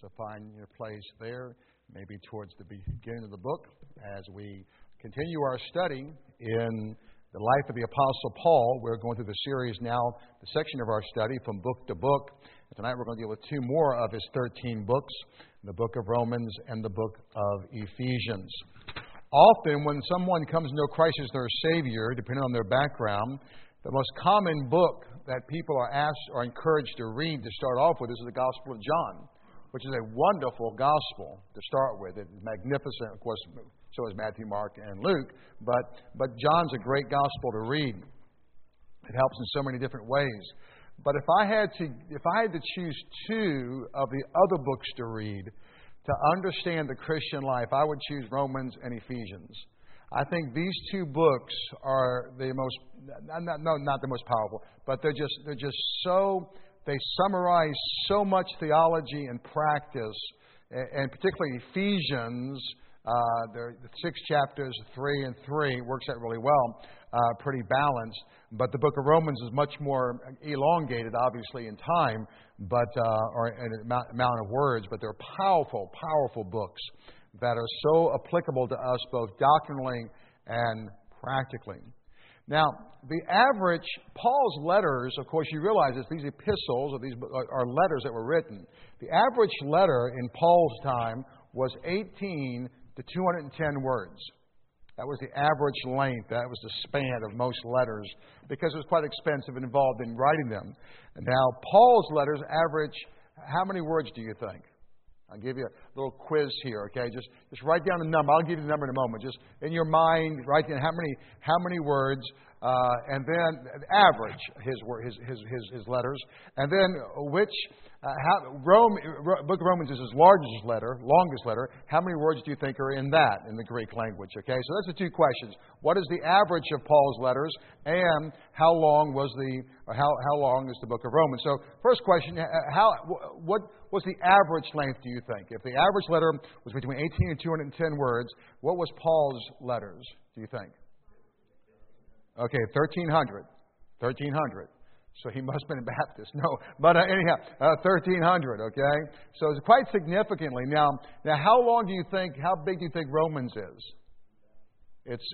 So find your place there, maybe towards the beginning of the book, as we continue our study in the life of the Apostle Paul. We're going through the series now, the section of our study from book to book. And tonight we're going to deal with two more of his 13 books, the book of Romans and the book of Ephesians. Often when someone comes to know Christ as their Savior, depending on their background, the most common book that people are asked or encouraged to read to start off with is the Gospel of John, which is a wonderful gospel to start with. It's magnificent, of course, so is Matthew, Mark, and Luke, but John's a great gospel to read. It helps in so many different ways. But if I had to choose two of the other books to read to understand the Christian life, I would choose Romans and Ephesians. I think these two books are the most, not the most powerful, but they're just so, they summarize so much theology and practice, and particularly Ephesians, the 6 chapters, 3 and 3, works out really well, pretty balanced. But the book of Romans is much more elongated, obviously, in time, or in amount of words, but they're powerful, powerful books that are so applicable to us both doctrinally and practically. Now, the average, Paul's letters, of course, you realize this, these epistles, or these are letters that were written. The average letter in Paul's time was 18 to 210 words. That was the average length. That was the span of most letters, because it was quite expensive and involved in writing them. And now, Paul's letters average, how many words do you think? I'll give you a little quiz here, okay? Just write down the number. I'll give you the number in a moment. Just in your mind, write down how many words, and then average his letters, and then which Book of Romans is his longest letter. How many words do you think are in that in the Greek language? Okay, so that's the two questions. What is the average of Paul's letters, and how long is the Book of Romans? So, first question: what was the average length? Do you think? If the average letter was between 18 and 210 words, what was Paul's letters? Do you think? Okay, 1,300. 1,300. So he must have been a Baptist. No, but anyhow, 1,300, okay? So it's quite significantly. Now, how big do you think Romans is? It's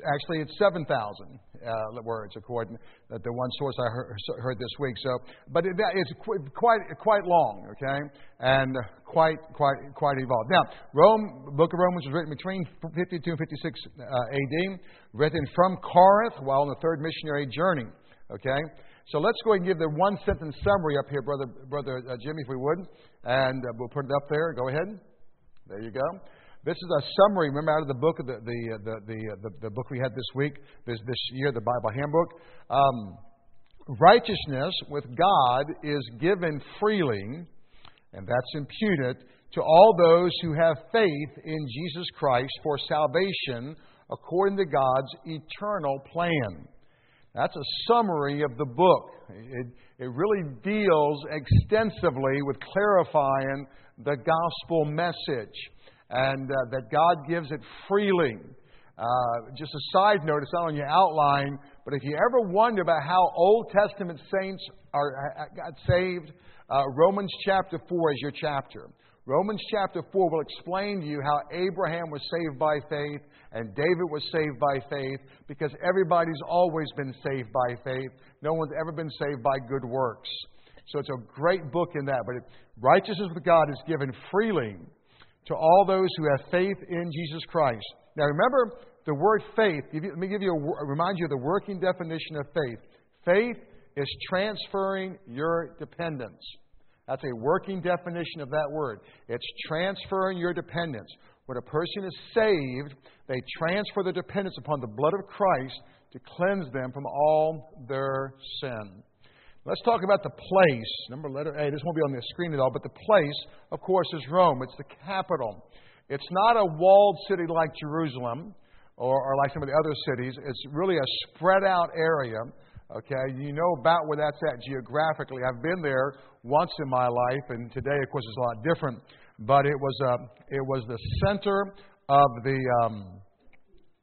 7,000 words, according to the one source I heard this week. So, but it's quite long, okay, and quite evolved. Now, Book of Romans was written between 52 and 56 A.D., written from Corinth while on the third missionary journey. Okay, so let's go ahead and give the one sentence summary up here, brother Jimmy, if we would, and we'll put it up there. Go ahead. There you go. This is a summary, remember, out of the book of the book we had this week, this year, the Bible Handbook. Righteousness with God is given freely, and that's imputed to all those who have faith in Jesus Christ for salvation according to God's eternal plan. That's a summary of the book. It really deals extensively with clarifying the gospel message, and that God gives it freely. Just a side note, it's not on your outline, but if you ever wonder about how Old Testament saints got saved, Romans chapter 4 is your chapter. Romans chapter 4 will explain to you how Abraham was saved by faith and David was saved by faith, because everybody's always been saved by faith. No one's ever been saved by good works. So it's a great book in that. But righteousness with God is given freely to all those who have faith in Jesus Christ. Now remember the word faith. Let me remind you of the working definition of faith. Faith is transferring your dependence. That's a working definition of that word. It's transferring your dependence. When a person is saved, they transfer their dependence upon the blood of Christ to cleanse them from all their sin. Let's talk about the place. Number letter A. This won't be on the screen at all, but the place, of course, is Rome. It's the capital. It's not a walled city like Jerusalem or like some of the other cities. It's really a spread out area. Okay, you know about where that's at geographically. I've been there once in my life, and today, of course, is a lot different. But it was the center of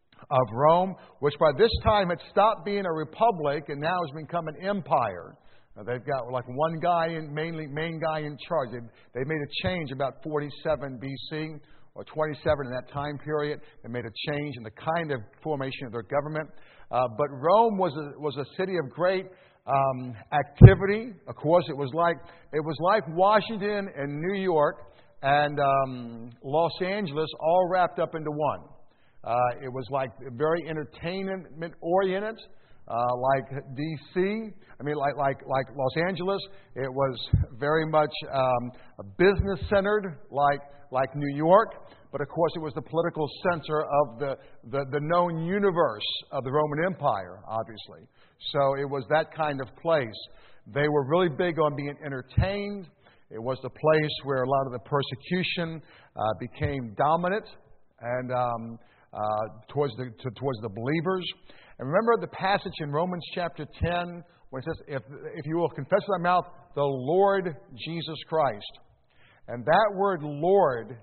Rome, which by this time had stopped being a republic and now has become an empire. They've got like one guy, main guy in charge. They made a change about 47 BC or 27 in that time period. They made a change in the kind of formation of their government. But Rome was a city of great activity. Of course, it was like Washington and New York and Los Angeles all wrapped up into one. It was like very entertainment-oriented, like D.C. I mean, like Los Angeles. It was very much business-centered, like New York. But of course, it was the political center of the known universe of the Roman Empire, obviously. So it was that kind of place. They were really big on being entertained. It was the place where a lot of the persecution became dominant and towards the believers. And remember the passage in Romans chapter 10 when it says, if you will confess with thy mouth the Lord Jesus Christ. And that word Lord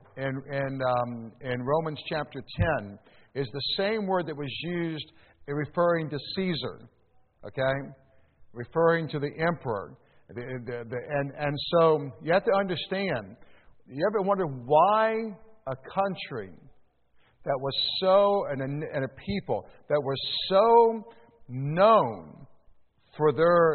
in Romans chapter 10 is the same word that was used in referring to Caesar, okay? Referring to the emperor. And so you have to understand, you ever wonder why a country that was so, and a people that was so known for their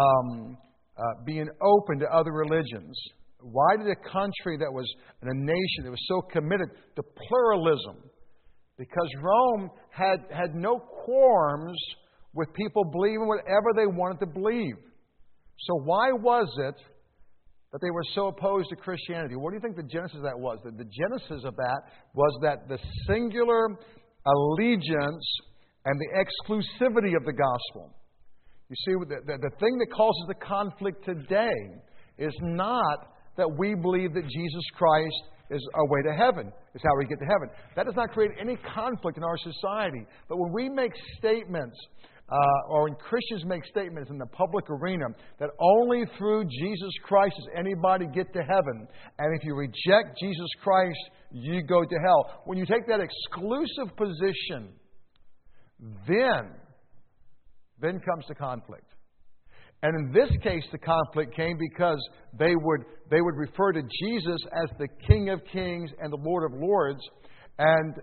being open to other religions, why did a country that was, and a nation that was so committed to pluralism? Because Rome had no qualms with people believing whatever they wanted to believe. So why was it that they were so opposed to Christianity? What do you think the genesis of that was? The genesis of that was that the singular allegiance and the exclusivity of the gospel. You see, the thing that causes the conflict today is not that we believe that Jesus Christ is our way to heaven, is how we get to heaven. That does not create any conflict in our society. But when we make statements, or when Christians make statements in the public arena that only through Jesus Christ does anybody get to heaven, and if you reject Jesus Christ, you go to hell. When you take that exclusive position, then comes the conflict. And in this case, the conflict came because they would refer to Jesus as the King of Kings and the Lord of Lords, and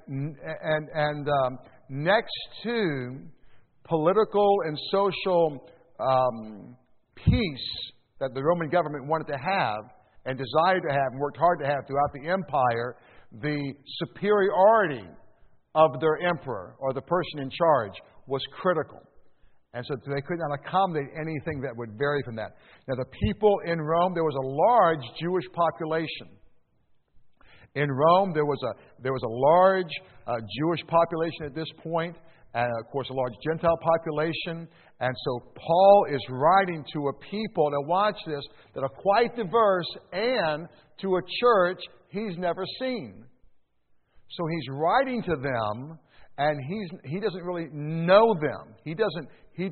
next to political and social peace that the Roman government wanted to have and desired to have and worked hard to have throughout the empire, the superiority of their emperor or the person in charge was critical. And so they could not accommodate anything that would vary from that. Now, the people in Rome, there was a large Jewish population. In Rome, there was a large Jewish population at this point, and of course a large Gentile population. And so Paul is writing to a people, now watch this, that are quite diverse, and to a church he's never seen. So he's writing to them, and he doesn't really know them. He doesn't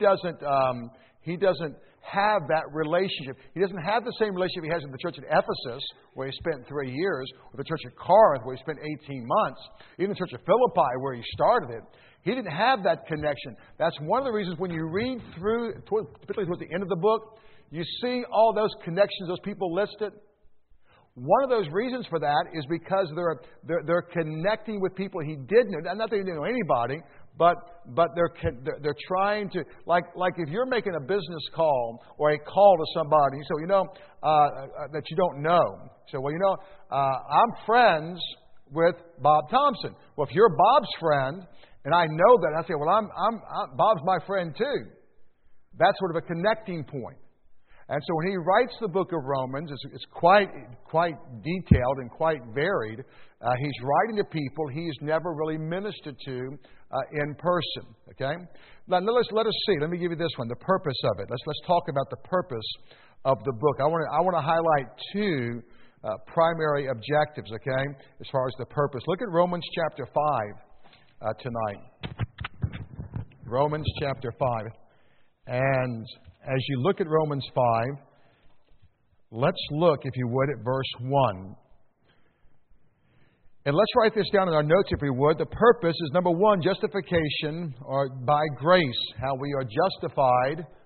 have that relationship. He doesn't have the same relationship he has with the church at Ephesus, where he spent 3 years, or the church at Corinth, where he spent 18 months, even the church at Philippi, where he started it. He didn't have that connection. That's one of the reasons when you read through, particularly towards the end of the book, you see all those connections those people listed. One of those reasons for that is because they're connecting with people he did know. Not that he didn't know anybody, but they're trying to, like if you're making a business call or a call to somebody, so that you don't know. So I'm friends with Bob Thompson. Well, if you're Bob's friend and I know that, I say, well, I'm Bob's my friend too. That's sort of a connecting point. And so when he writes the book of Romans, it's quite detailed and quite varied. He's writing to people he's never really ministered to in person. Okay, now let us see. Let me give you this one: the purpose of it. Let's talk about the purpose of the book. I want to highlight two primary objectives. Okay, as far as the purpose, look at Romans chapter 5 tonight. Romans chapter 5, and as you look at Romans 5, let's look, if you would, at verse 1. And let's write this down in our notes, if we would. The purpose is, number one, justification, or by grace, how we are justified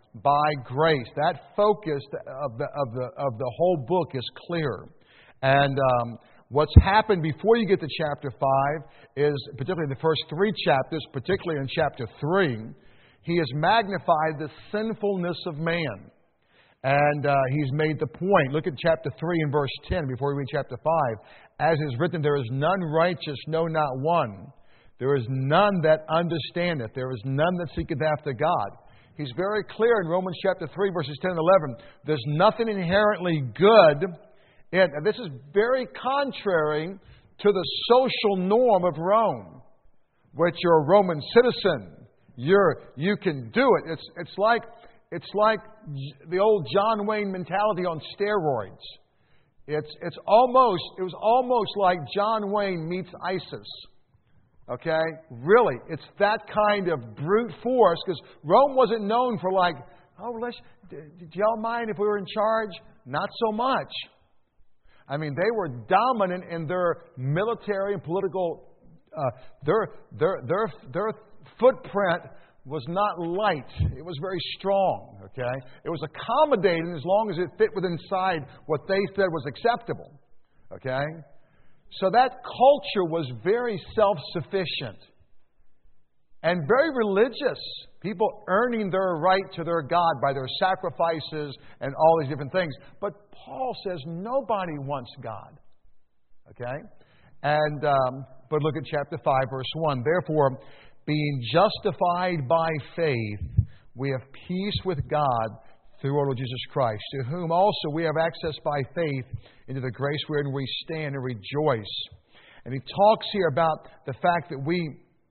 by grace. That focus of the whole book is clear. And what's happened before you get to chapter 5 is, particularly in the first 3 chapters, particularly in chapter 3, he has magnified the sinfulness of man. And he's made the point. Look at chapter 3 and verse 10 before we read chapter 5. As is written, there is none righteous, no, not one. There is none that understandeth. There is none that seeketh after God. He's very clear in Romans chapter 3, verses 10 and 11. There's nothing inherently good. And this is very contrary to the social norm of Rome, which you're a Roman citizen. You can do it. It's like the old John Wayne mentality on steroids. It was almost like John Wayne meets ISIS. Okay? Really, it's that kind of brute force, because Rome wasn't known for do y'all mind if we were in charge? Not so much. I mean, they were dominant in their military and political. Their footprint was not light. It was very strong. Okay, it was accommodating as long as it fit within inside what they said was acceptable. Okay, so that culture was very self-sufficient and very religious. People earning their right to their God by their sacrifices and all these different things. But Paul says nobody wants God. Okay? And but look at chapter 5, verse 1. Therefore, being justified by faith, we have peace with God through our Lord Jesus Christ, to whom also we have access by faith into the grace wherein we stand and rejoice. And he talks here about the fact that we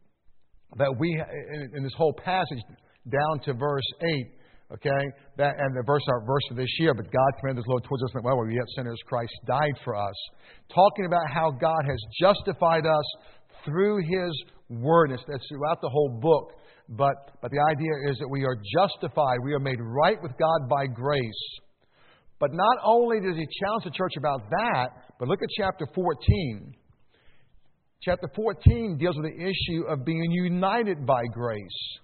in this whole passage down to verse 8, okay, and our verse for this year, but God commended His love towards us that while we were yet sinners, Christ died for us. Talking about how God has justified us through His Word. That's throughout the whole book. But the idea is that we are justified. We are made right with God by grace. But not only does he challenge the church about that, but look at chapter 14. Chapter 14 deals with the issue of being united by grace.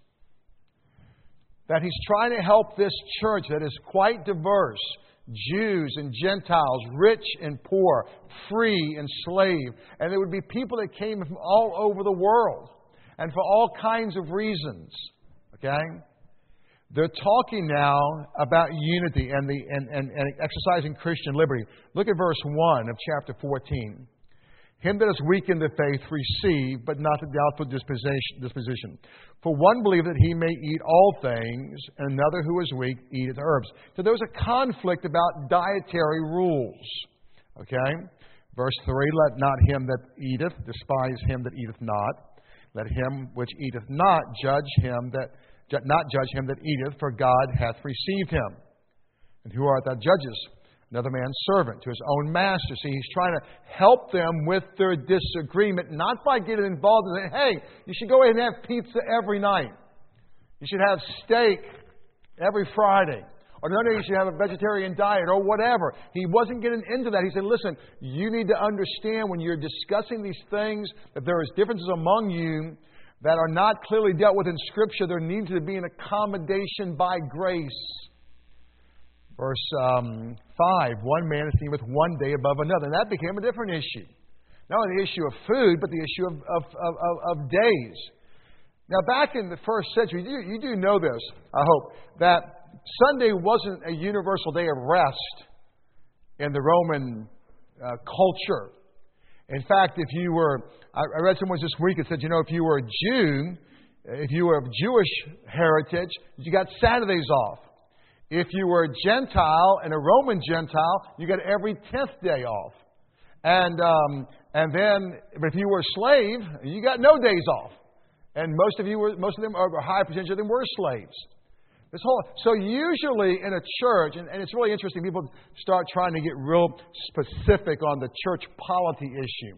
That he's trying to help this church that is quite diverse. Jews and Gentiles, rich and poor, free and slave. And there would be people that came from all over the world. And for all kinds of reasons. Okay? They're talking now about unity and exercising Christian liberty. Look at verse 1 of chapter 14. Him that is weak in the faith receive, but not the doubtful disposition. For one believeth that he may eat all things, and another who is weak eateth herbs. So there's a conflict about dietary rules. Okay? Verse 3, let not him that eateth despise him that eateth not. Let him which eateth not judge him that eateth, for God hath received him. And who art thou judges? Another man's servant to his own master. See, he's trying to help them with their disagreement, not by getting involved and saying, hey, you should go ahead and have pizza every night. You should have steak every Friday. Or no, you should have a vegetarian diet or whatever. He wasn't getting into that. He said, listen, you need to understand when you're discussing these things that there is differences among you that are not clearly dealt with in Scripture. There needs to be an accommodation by grace. Verse 5, one man esteemeth one day above another. And that became a different issue. Not only the issue of food, but the issue of days. Now, back in the first century, you do know this, I hope, that Sunday wasn't a universal day of rest in the Roman culture. In fact, if you were, I read somewhere this week that said, if you were a Jew, if you were of Jewish heritage, you got Saturdays off. If you were a Gentile and a Roman Gentile, you got every 10th day off. And then if you were a slave, you got no days off. And most of them, or a high percentage of them, were slaves. So usually in a church, and it's really interesting, people start trying to get real specific on the church polity issue.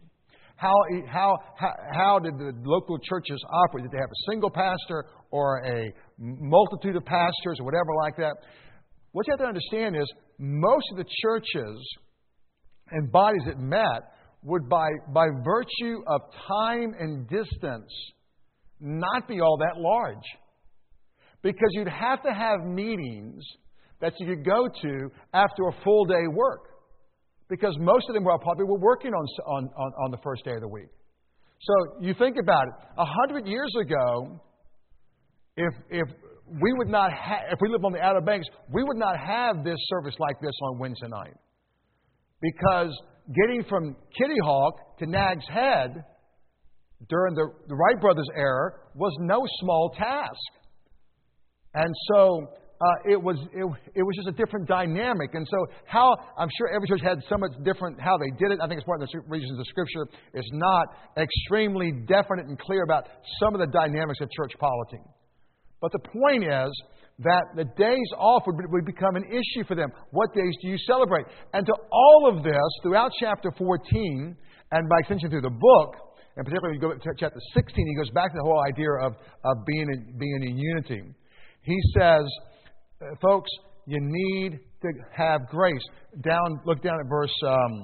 How did the local churches operate? Did they have a single pastor or a multitude of pastors or whatever like that? What you have to understand is most of the churches and bodies that met would, by virtue of time and distance, not be all that large. Because you'd have to have meetings that you could go to after a full day work. Because most of them probably were working on the first day of the week. So you think about it. 100 years ago, if we would not if we lived on the Outer Banks, we would not have this service like this on Wednesday night. Because getting from Kitty Hawk to Nag's Head during the Wright brothers' era was no small task. And so it was just a different dynamic. And so I'm sure every church had so much different how they did it. I think it's one of the reasons the Scripture is not extremely definite and clear about some of the dynamics of church polity. But the point is that the days off would become an issue for them. What days do you celebrate? And to all of this, throughout chapter 14, and by extension through the book, and particularly when you go to chapter 16, he goes back to the whole idea of being in unity. He says, folks, you need to have grace. Look down at verse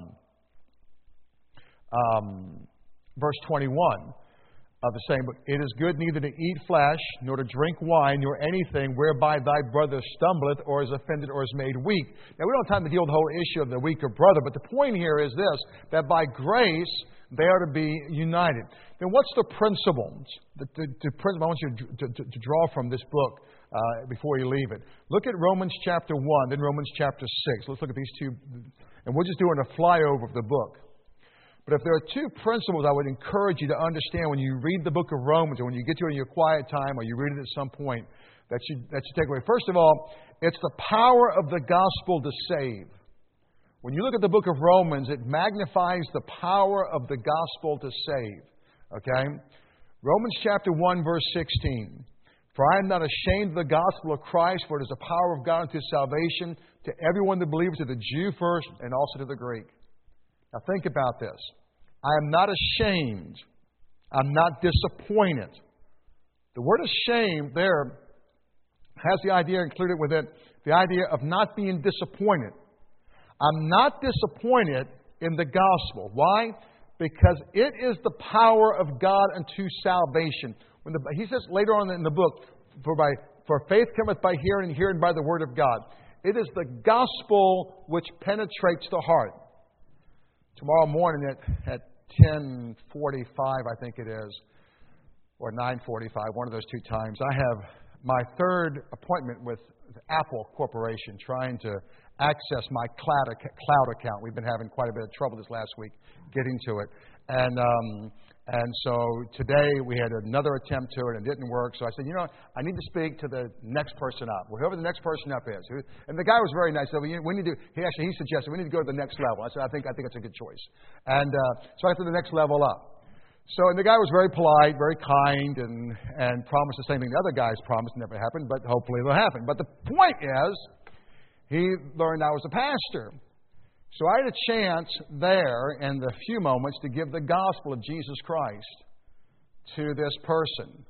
21 of the same book. It is good neither to eat flesh, nor to drink wine, nor anything whereby thy brother stumbleth, or is offended, or is made weak. Now, we don't have time to deal with the whole issue of the weaker brother, but the point here is this, that by grace, they are to be united. Then what's the principle? The principle I want you to draw from this book before you leave it. Look at Romans chapter 1, then Romans chapter 6. Let's look at these two, and we're just doing a flyover of the book. But if there are two principles I would encourage you to understand when you read the book of Romans, or when you get to it in your quiet time, or you read it at some point, that you take away. First of all, it's the power of the gospel to save. When you look at the book of Romans, it magnifies the power of the gospel to save. Okay? Romans chapter 1, verse 16. For I am not ashamed of the gospel of Christ, for it is the power of God unto salvation to everyone that believes, to the Jew first, and also to the Greek. Now think about this. I am not ashamed. I'm not disappointed. The word ashamed there has the idea included with it, the idea of not being disappointed. I'm not disappointed in the gospel. Why? Because it is the power of God unto salvation. He says later on in the book, for faith cometh by hearing, and hearing by the word of God. It is the gospel which penetrates the heart. Tomorrow morning at 10:45, I think it is, or 9:45, one of those two times, I have my third appointment with Apple Corporation trying to access my cloud account. We've been having quite a bit of trouble this last week getting to it. And so today we had another attempt to it and it didn't work. So I said, I need to speak to the next person up, whoever the next person up is. And the guy was very nice. So he suggested we need to go to the next level. I said, I think it's a good choice. And so I went to the next level up. And the guy was very polite, very kind, and promised the same thing the other guys promised. Never happened, but hopefully it'll happen. But the point is, he learned I was a pastor. So I had a chance there in the few moments to give the gospel of Jesus Christ to this person.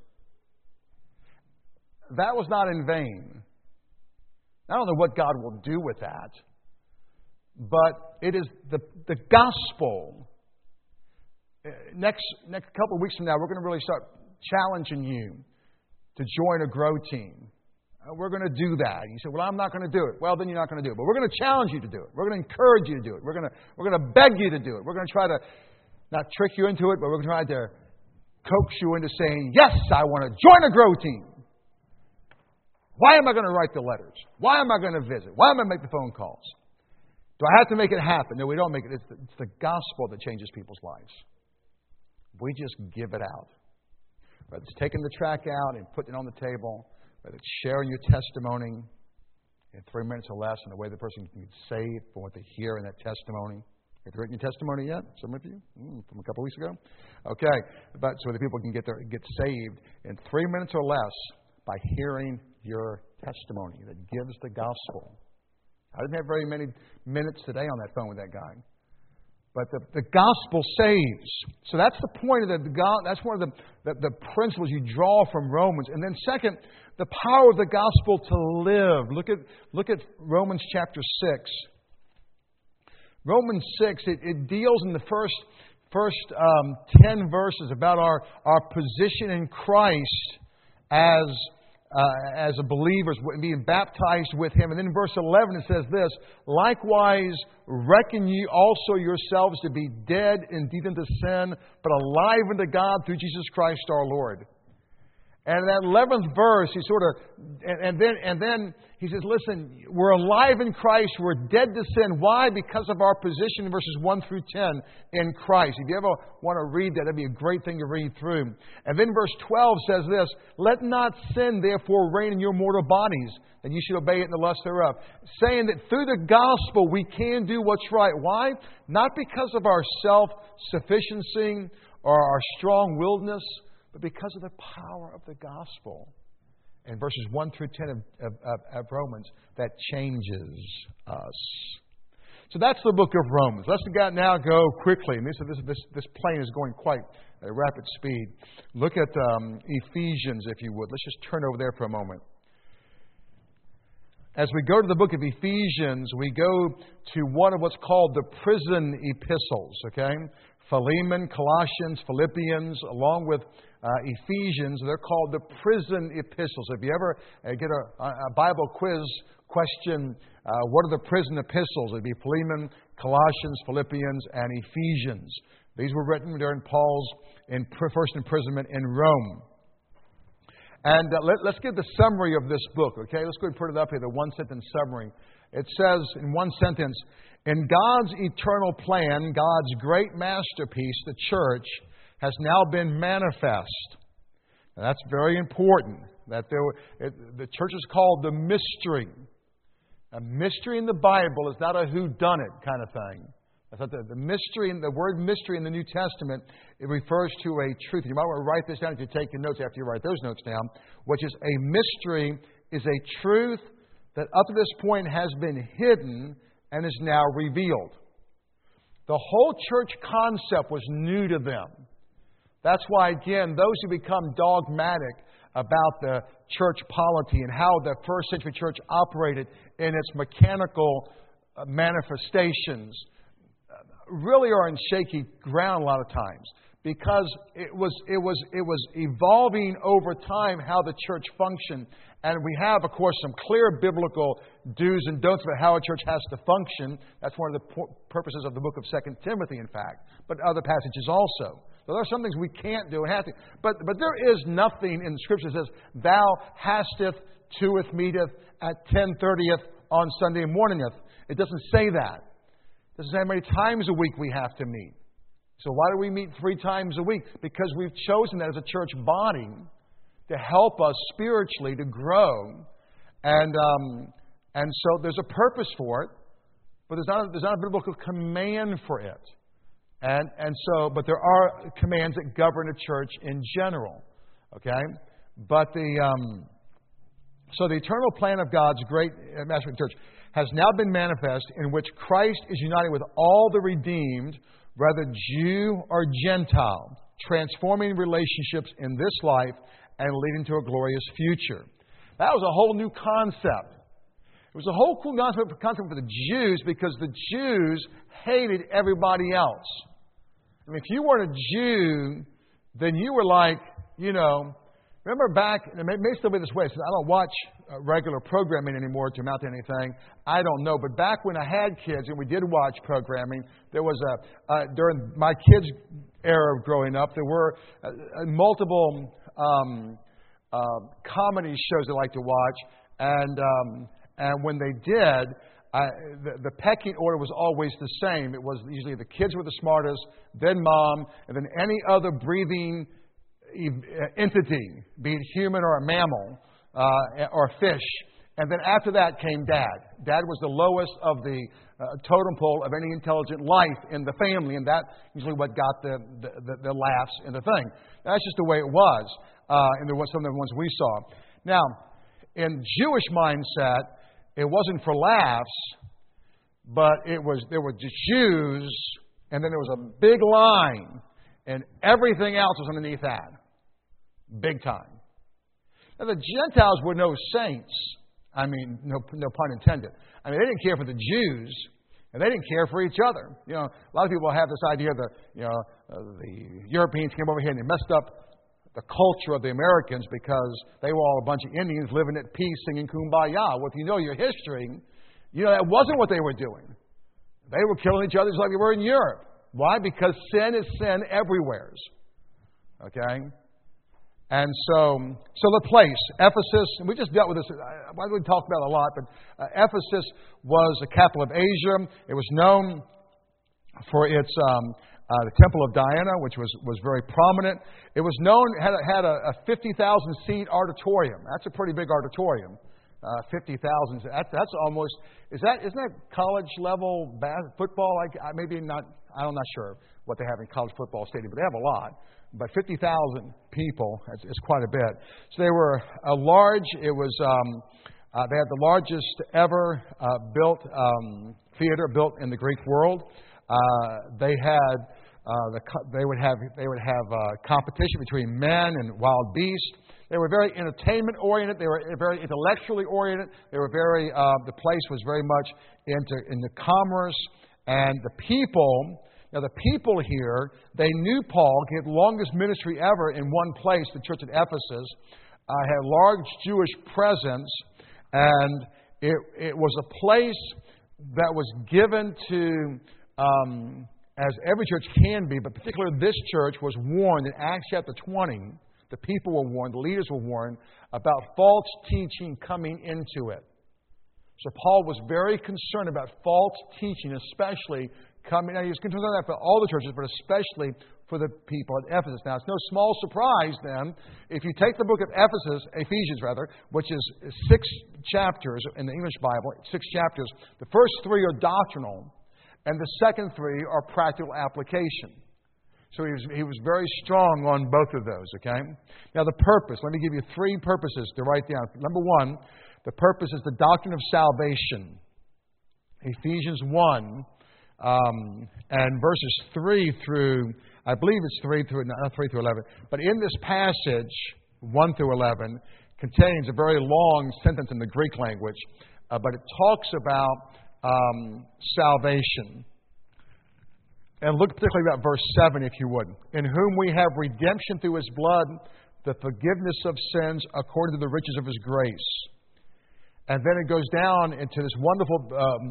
That was not in vain. I don't know what God will do with that, but it is the gospel. Next couple of weeks from now, we're going to really start challenging you to join a grow team. We're going to do that. You say, well, I'm not going to do it. Well, then you're not going to do it. But we're going to challenge you to do it. We're going to encourage you to do it. We're going to beg you to do it. We're going to try to not trick you into it, but we're going to try to coax you into saying, yes, I want to join a grow team. Why am I going to write the letters? Why am I going to visit? Why am I going to make the phone calls? Do I have to make it happen? No, we don't make it. It's the gospel that changes people's lives. We just give it out. Whether it's taking the track out and putting it on the table, whether it's sharing your testimony in 3 minutes or less, and the way the person can get saved from what they hear in that testimony. Have you written your testimony yet? Some of you? From a couple of weeks ago? Okay. But so that people can get saved in 3 minutes or less by hearing your testimony that gives the gospel. I didn't have very many minutes today on that phone with that guy. But the gospel saves. So that's the point of that's one of the principles you draw from Romans. And then second, the power of the gospel to live. Look at Romans chapter 6. Romans 6, it deals in the first 10 verses about our position in Christ as as a believers, being baptized with Him. And then in verse 11 it says this, likewise reckon ye also yourselves to be dead indeed unto sin, but alive unto God through Jesus Christ our Lord. And in that 11th verse, he sort of, and then he says, listen, we're alive in Christ, we're dead to sin. Why? Because of our position in verses 1 through 10 in Christ. If you ever want to read that, that'd be a great thing to read through. And then verse 12 says this, let not sin therefore reign in your mortal bodies, that you should obey it in the lust thereof. Saying that through the gospel we can do what's right. Why? Not because of our self-sufficiency or our strong-willedness, but because of the power of the gospel. In verses 1 through 10 of Romans, that changes us. So that's the book of Romans. Let's now go quickly. And this plane is going quite at rapid speed. Look at Ephesians, if you would. Let's just turn over there for a moment. As we go to the book of Ephesians, we go to one of what's called the prison epistles. Okay, Philemon, Colossians, Philippians, along with Ephesians, they're called the prison epistles. If you ever get a Bible quiz question, what are the prison epistles? It'd be Philemon, Colossians, Philippians, and Ephesians. These were written during Paul's first imprisonment in Rome. And let's get the summary of this book, okay? Let's go and put it up here, the one-sentence summary. It says in one sentence, in God's eternal plan, God's great masterpiece, the church, has now been manifest. Now, that's very important. That the church is called the mystery. A mystery in the Bible is not a whodunit kind of thing. That's not the mystery. The word mystery in the New Testament, it refers to a truth. You might want to write this down if you're taking notes after you write those notes down. Which is a mystery is a truth that up to this point has been hidden and is now revealed. The whole church concept was new to them. That's why, again, those who become dogmatic about the church polity and how the first century church operated in its mechanical manifestations really are in shaky ground a lot of times, because it was evolving over time how the church functioned. And we have, of course, some clear biblical do's and don'ts about how a church has to function. That's one of the purposes of the book of 2 Timothy, in fact, but other passages also. So there are some things we can't do and have to. But there is nothing in Scripture that says, thou hasteth, toeth, meeteth, at 10:30th on Sunday morningeth. It doesn't say that. It doesn't say how many times a week we have to meet. So why do we meet 3 times a week? Because we've chosen that as a church body to help us spiritually to grow. And so there's a purpose for it, but there's not a biblical command for it. But there are commands that govern a church in general. Okay? But so the eternal plan of God's great masterpiece church has now been manifest, in which Christ is united with all the redeemed, whether Jew or Gentile, transforming relationships in this life and leading to a glorious future. That was a whole new concept. It was a whole cool concept for the Jews, because the Jews hated everybody else. I mean, if you weren't a Jew, then you were like, remember back, and it may still be this way, since I don't watch regular programming anymore to amount to anything, I don't know. But back when I had kids and we did watch programming, there was during my kids' era of growing up, there were multiple comedy shows I like to watch. And when they did, the pecking order was always the same. It was usually the kids were the smartest, then mom, and then any other breathing entity, be it human or a mammal or a fish. And then after that came Dad. Dad was the lowest of the totem pole of any intelligent life in the family, and that usually what got the laughs in the thing. That's just the way it was, and there was some of the ones we saw. Now, in Jewish mindset, it wasn't for laughs, but there were just Jews, and then there was a big line, and everything else was underneath that. Big time. Now, the Gentiles were no saints. I mean, no pun intended. I mean, they didn't care for the Jews, and they didn't care for each other. A lot of people have this idea that, the Europeans came over here and they messed up the culture of the Americans because they were all a bunch of Indians living at peace singing Kumbaya. Well, if you know your history, you know that wasn't what they were doing. They were killing each other just like they were in Europe. Why? Because sin is sin everywhere. Okay? And so the place, Ephesus, and we just dealt with this, we talked about it a lot, but Ephesus was the capital of Asia. It was known for its the Temple of Diana, which was very prominent. It was known, had a 50,000 seat auditorium. That's a pretty big auditorium. 50,000. That's almost, isn't that college level football? Maybe not, I'm not sure what they have in college football stadium, but they have a lot. But 50,000 people is quite a bit. So they were a large, they had the largest ever built theater built in the Greek world. They would have competition between men and wild beasts. They were very entertainment oriented. They were very intellectually oriented. They were very. The place was very much into commerce and the people. Now the people here, they knew Paul. He had the longest ministry ever in one place. The church at Ephesus had a large Jewish presence, and it was a place that was given to. As every church can be, but particularly this church was warned in Acts chapter 20. The people were warned, the leaders were warned about false teaching coming into it. So Paul was very concerned about false teaching, especially coming. Now he was concerned about that for all the churches, but especially for the people at Ephesus. Now it's no small surprise then if you take the book of Ephesians, which is 6 chapters in the English Bible, 6 chapters. The first 3 are doctrinal. And the second 3 are practical application. So he was very strong on both of those, okay? Now the purpose, let me give you 3 purposes to write down. Number 1, the purpose is the doctrine of salvation. Ephesians 1 and verses 3 through, I believe it's 3 through 11. But in this passage, 1 through 11, contains a very long sentence in the Greek language. But it talks about salvation. And look particularly at verse 7, if you would. In whom we have redemption through His blood, the forgiveness of sins according to the riches of His grace. And then it goes down into this wonderful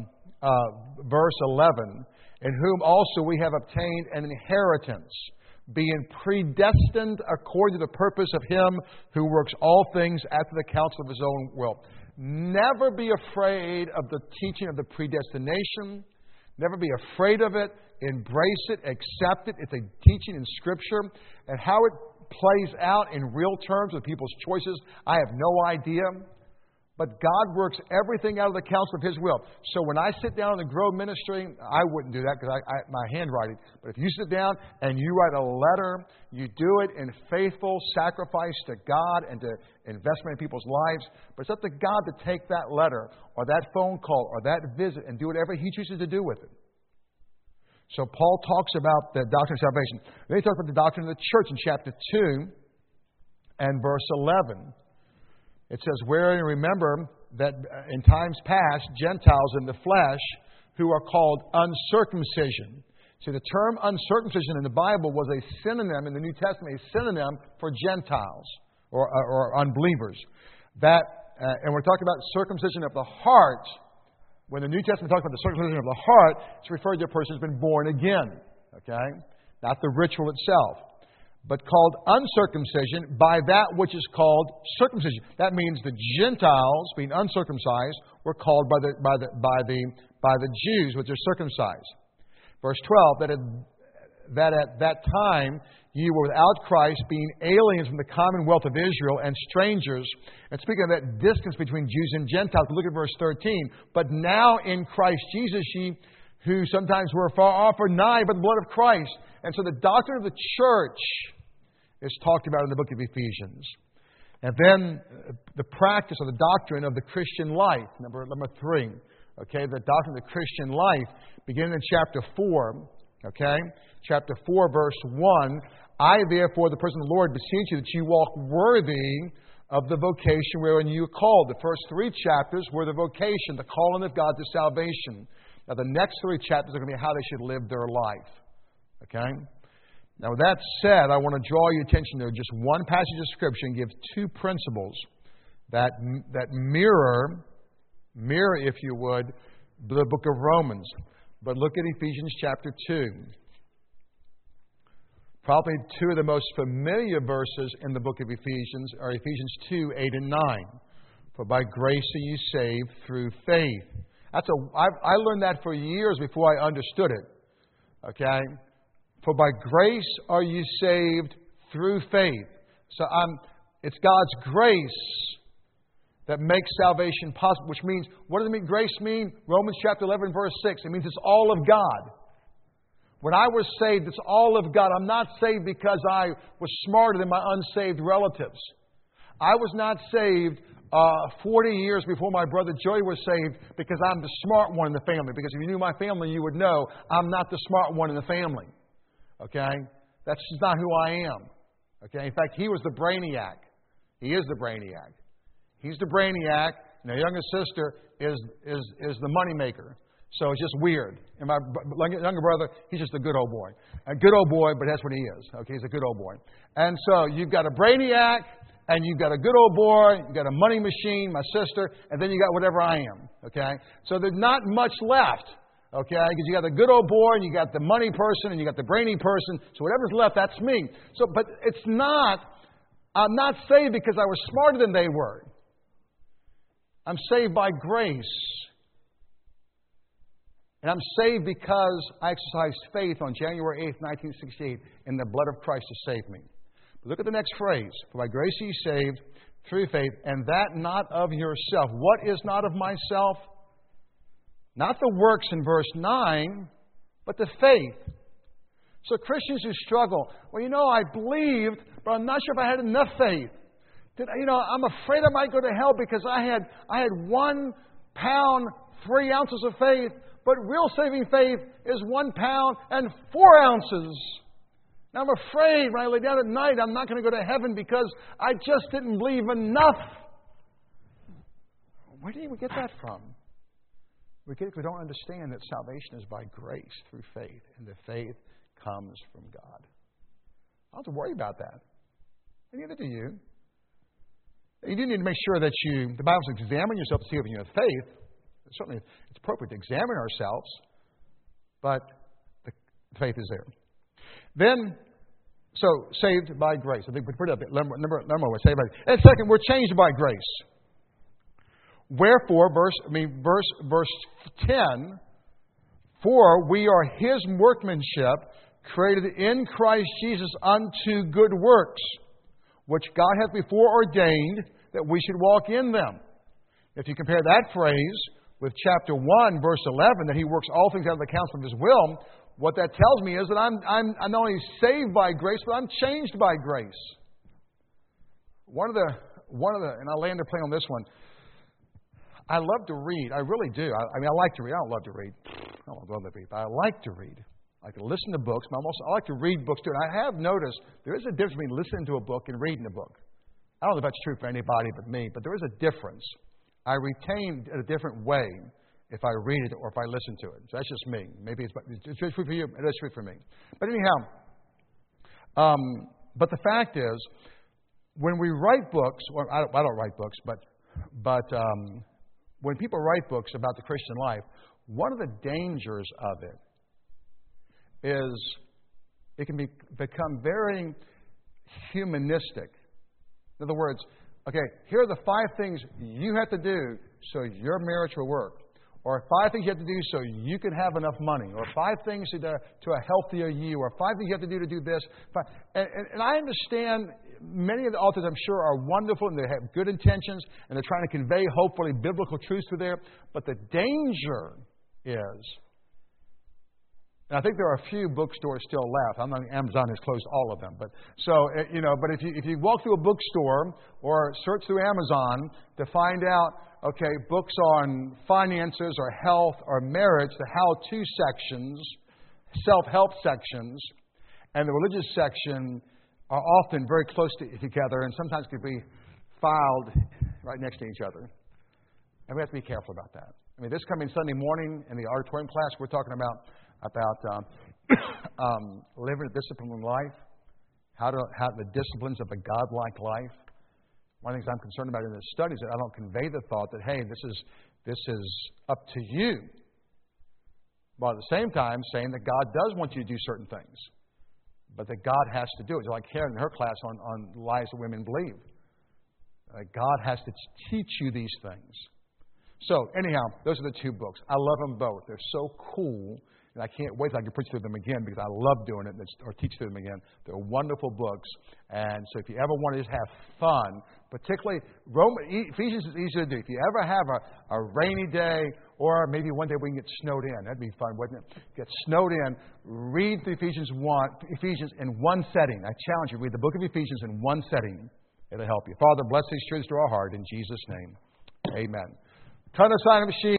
verse 11. In whom also we have obtained an inheritance, being predestined according to the purpose of Him who works all things after the counsel of His own will. Never be afraid of the teaching of the predestination. Never be afraid of it. Embrace it. Accept it. It's a teaching in Scripture. And how it plays out in real terms with people's choices, I have no idea. But God works everything out of the counsel of His will. So when I sit down in the Grow Ministry, I wouldn't do that because my handwriting. But if you sit down and you write a letter, you do it in faithful sacrifice to God and to investment in people's lives. But it's up to God to take that letter or that phone call or that visit and do whatever He chooses to do with it. So Paul talks about the doctrine of salvation. Then he talks about the doctrine of the church in chapter 2 and verse 11. It says, wherein remember that in times past, Gentiles in the flesh who are called uncircumcision. See, the term uncircumcision in the Bible was a synonym, in the New Testament, a synonym for Gentiles or unbelievers. And we're talking about circumcision of the heart. When the New Testament talks about the circumcision of the heart, it's referred to a person who's been born again. Okay? Not the ritual itself. But called uncircumcision by that which is called circumcision. That means the Gentiles, being uncircumcised, were called by the Jews, which are circumcised. Verse 12, that at that time ye were without Christ, being aliens from the commonwealth of Israel and strangers. And speaking of that distance between Jews and Gentiles, look at verse 13. But now in Christ Jesus ye who sometimes were far off are nigh by the blood of Christ. And so the doctrine of the church is talked about in the book of Ephesians. And then the practice or the doctrine of the Christian life, number 3. Okay, the doctrine of the Christian life, beginning in chapter 4. Okay, chapter 4, verse 1. I, therefore, the person of the Lord, beseech you that you walk worthy of the vocation wherein you are called. The first 3 chapters were the vocation, the calling of God to salvation. Now, the next 3 chapters are going to be how they should live their life. Okay? Now, with that said, I want to draw your attention to just one passage of Scripture and give two principles that mirror, if you would, the book of Romans. But look at Ephesians chapter 2. Probably two of the most familiar verses in the book of Ephesians are Ephesians 2, 8 and 9. For by grace are you saved through faith. I learned that for years before I understood it. Okay? For by grace are you saved through faith. So it's God's grace that makes salvation possible, which means, what does it mean? Grace mean? Romans chapter 11, verse 6. It means it's all of God. When I was saved, it's all of God. I'm not saved because I was smarter than my unsaved relatives. I was not saved 40 years before my brother Joey was saved because I'm the smart one in the family. Because if you knew my family, you would know I'm not the smart one in the family. Okay? That's just not who I am. Okay? In fact, he was the brainiac. He is the brainiac. He's the brainiac, and the youngest sister is the moneymaker. So it's just weird. And my younger brother, he's just a good old boy. A good old boy, but that's what he is. Okay, he's a good old boy. And so you've got a brainiac, and you've got a good old boy, you've got a money machine, my sister, and then you got whatever I am. Okay? So there's not much left. Okay? Because you got the good old boy, and you got the money person, and you got the brainy person. So whatever's left, that's me. So, but it's not, I'm not saved because I was smarter than they were. I'm saved by grace. And I'm saved because I exercised faith on January 8th, 1968, in the blood of Christ to save me. But look at the next phrase. For by grace are you saved through faith, and that not of yourself. What is not of myself? Not the works in verse 9, but the faith. So Christians who struggle, well, I believed, but I'm not sure if I had enough faith. I'm afraid I might go to hell because I had 1 pound, 3 ounces of faith, but real saving faith is 1 pound and 4 ounces. Now I'm afraid when I lay down at night I'm not going to go to heaven because I just didn't believe enough. Where do we get that from? We don't understand that salvation is by grace through faith, and the faith comes from God. I don't have to worry about that. And neither do you. You do need to make sure that the Bible says, examine yourself to see if you have faith. Certainly, it's appropriate to examine ourselves, but the faith is there. Then, so saved by grace. I think we put it up. Number one, we're saved by grace. And second, we're changed by grace. Wherefore, verse 10, for we are His workmanship, created in Christ Jesus unto good works, which God hath before ordained that we should walk in them. If you compare that phrase with chapter 1, verse 11, that He works all things out of the counsel of His will, what that tells me is that I'm not only saved by grace, but I'm changed by grace. One of the, and I'll land the plane on this one. I love to read. I really do. I like to read. I don't love to read. I don't love to read, but I like to read. I like to listen to books, but I like to read books too. And I have noticed there is a difference between listening to a book and reading a book. I don't know if that's true for anybody but me, but there is a difference. I retain it a different way if I read it or if I listen to it. So that's just me. Maybe it's true for you. It is true for me. But anyhow, but the fact is, when we write books, well, I don't write books, but when people write books about the Christian life, one of the dangers of it is it can become very humanistic. In other words, okay, here are the 5 things you have to do so your marriage will work. Or 5 things you have to do so you can have enough money. Or 5 things to a healthier you. Or 5 things you have to do this. And I understand many of the authors, I'm sure, are wonderful and they have good intentions and they're trying to convey, hopefully, biblical truths through there. But the danger is, and I think there are a few bookstores still left. I'm not, Amazon has closed all of them. But if you walk through a bookstore or search through Amazon to find out, okay, books on finances or health or marriage, the how-to sections, self-help sections, and the religious section are often very close together and sometimes can be filed right next to each other. And we have to be careful about that. I mean, this coming Sunday morning in the auditorium class, we're talking about living a disciplined life, how the disciplines of a godlike life. One of the things I'm concerned about in this study is that I don't convey the thought that, hey, this is up to you. While at the same time saying that God does want you to do certain things, but that God has to do it. Just like Karen in her class on lies that women believe. God has to teach you these things. So, anyhow, those are the two books. I love them both. They're so cool, and I can't wait till I can preach through them again because I love doing it or teach through them again. They're wonderful books. And so if you ever want to just have fun, particularly Ephesians is easy to do. If you ever have a rainy day, or maybe one day we can get snowed in. That'd be fun, wouldn't it? Get snowed in, read the Ephesians in one setting. I challenge you, read the book of Ephesians in one setting. It'll help you. Father, bless these truths to our heart in Jesus' name. Amen. Turn the sign of a sheep.